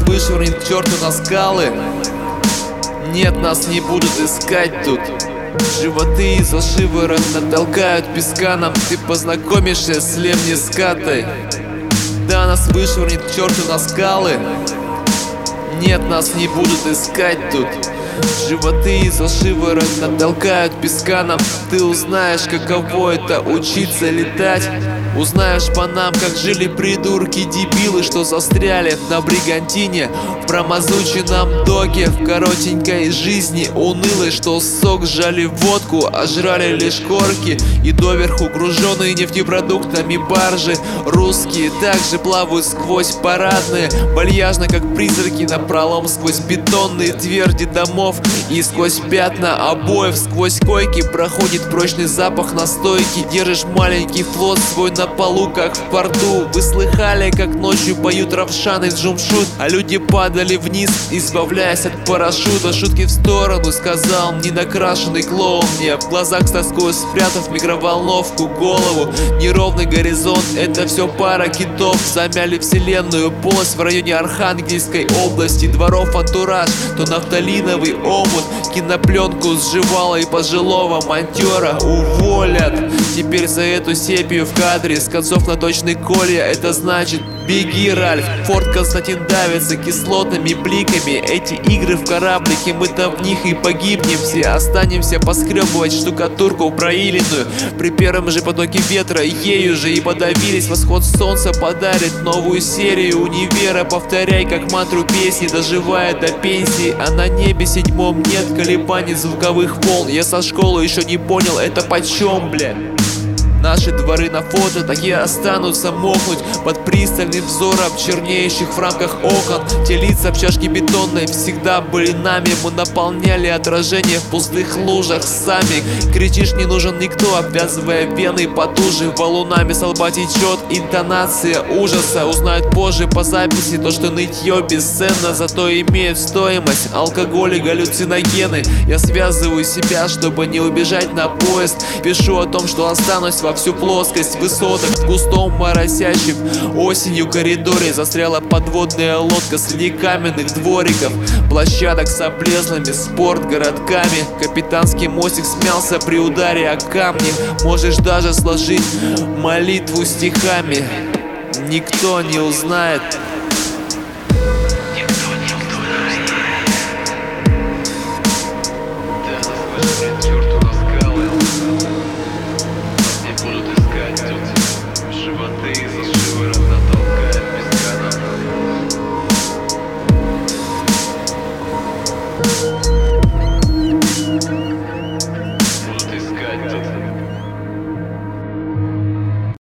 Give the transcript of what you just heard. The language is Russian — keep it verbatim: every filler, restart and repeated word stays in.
вышвырнет к черту на скалы. Нет, нас не будут искать тут. Животы за шиворот натолкают песка нам. Ты познакомишься с лемнискатой. Да, нас вышвырнет к черту на скалы. Нет, нас не будут искать тут. Животы за шиворот натолкают песка нам. Ты узнаешь, каково это учиться летать. Узнаешь по нам, как жили придурки-дебилы, что застряли на бригантине, в промазученном доке, в коротенькой жизни унылой, что сок сжали водку, а жрали лишь корки. И доверху груженные нефтепродуктами баржи русские также плавают сквозь парадные, вальяжно, как призраки, напролом сквозь бетонные тверди домов. И сквозь пятна обоев, сквозь койки проходит прочный запах настойки. Держишь маленький флот свой на полу, как в порту. Вы слыхали, как ночью поют равшаны джумшут, а люди падали вниз, избавляясь от парашюта. Шутки в сторону, сказал ненакрашенный клоун мне, в глазах с тоской спрятав микроволновку голову. Неровный горизонт, это все пара китов. Замяли вселенную, полость в районе Архангельской области. Дворов антураж, то нафталиновый омут. Кинопленку сживала и пожилого монтера уволят. Теперь за эту сепию в кадре с концов на точной коле. Это значит беги, Ральф. Форт Константин давится кислотными бликами. Эти игры в кораблике, мы-то в них и погибнем все. Останемся поскребывать штукатурку проиленную при первом же потоке ветра. Ею же и подавились. Восход солнца подарит новую серию универа. Повторяй как мантру песни, доживая до пенсии. А на небе седьмом нет колебаний звуковых волн. Я со школы еще не понял, это почем, бля? Наши дворы на фото так и останутся мокнуть под пристальным взором чернеющих в рамках окон. Те лица в чашке бетонной всегда были нами. Мы наполняли отражение в пустых лужах сами. Кричишь, не нужен никто, обвязывая вены потуже. Валунами с лба течет интонация ужаса. Узнают позже по записи то, что нытье бесценно, зато имеет стоимость алкоголь и галлюциногены. Я связываю себя, чтобы не убежать на поезд. Пишу о том, что останусь во всю плоскость высоток в густом моросящем осенью коридоре. Застряла подводная лодка среди каменных двориков, площадок с облезлыми спортгородками. Капитанский мостик смялся при ударе о камни. Можешь даже сложить молитву стихами. Никто не узнает. Никто не узнает.